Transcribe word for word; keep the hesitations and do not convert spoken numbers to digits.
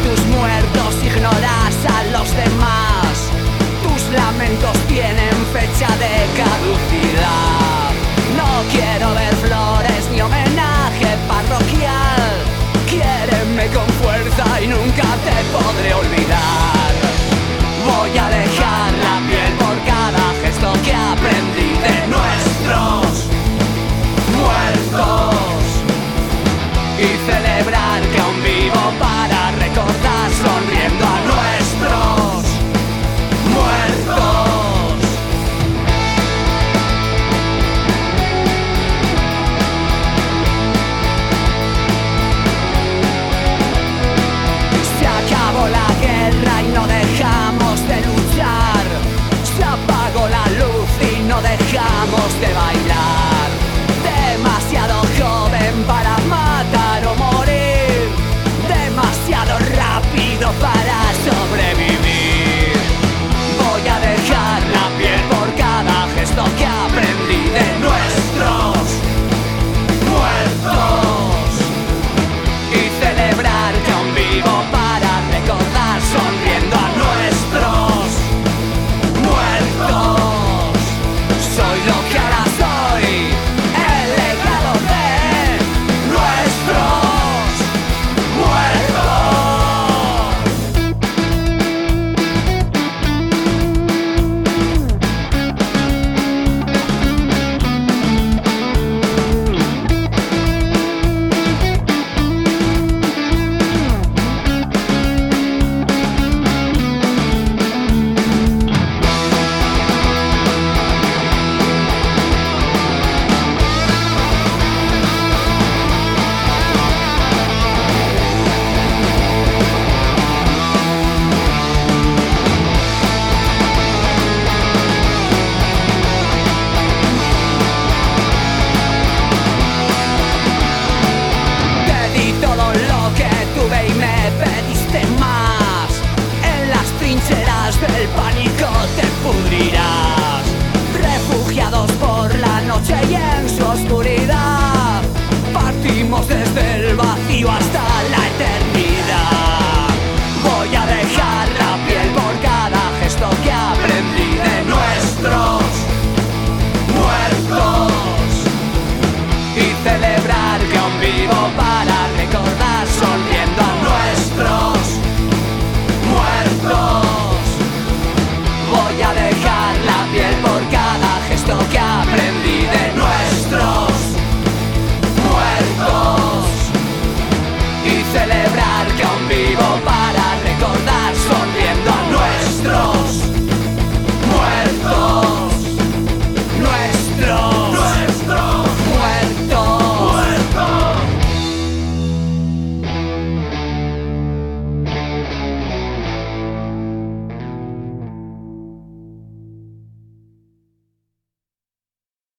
tus muertos, ignoras a los demás. Tus lamentos tienen fecha de caducidad. No quiero ver flores ni homenaje parroquial. Quiéreme con fuerza y nunca te podré olvidar. Voy a dejar la piel por cada gesto que aprendí de nuestros muertos y celebrar que aún vivo para recordar sonriendo a nuestros muertos. Se acabó la guerra y no dejamos de luchar. Se apagó la luz y no dejamos de bailar. Demasiado joven para matar o morir, demasiado rápido para sobrevivir. Voy a dejar la piel por cada gesto que aprendí de nuestros muertos y celebrar que aún vivo para recordar sonriendo a nuestros muertos. Soy lo que ahora soy, el legado de nuestros muertos. Te di todo lo que tuve y me pediste más. En las trincheras del pánico te pudrirás. Refugiados por la noche y en su oscuridad, partimos desde el vacío hasta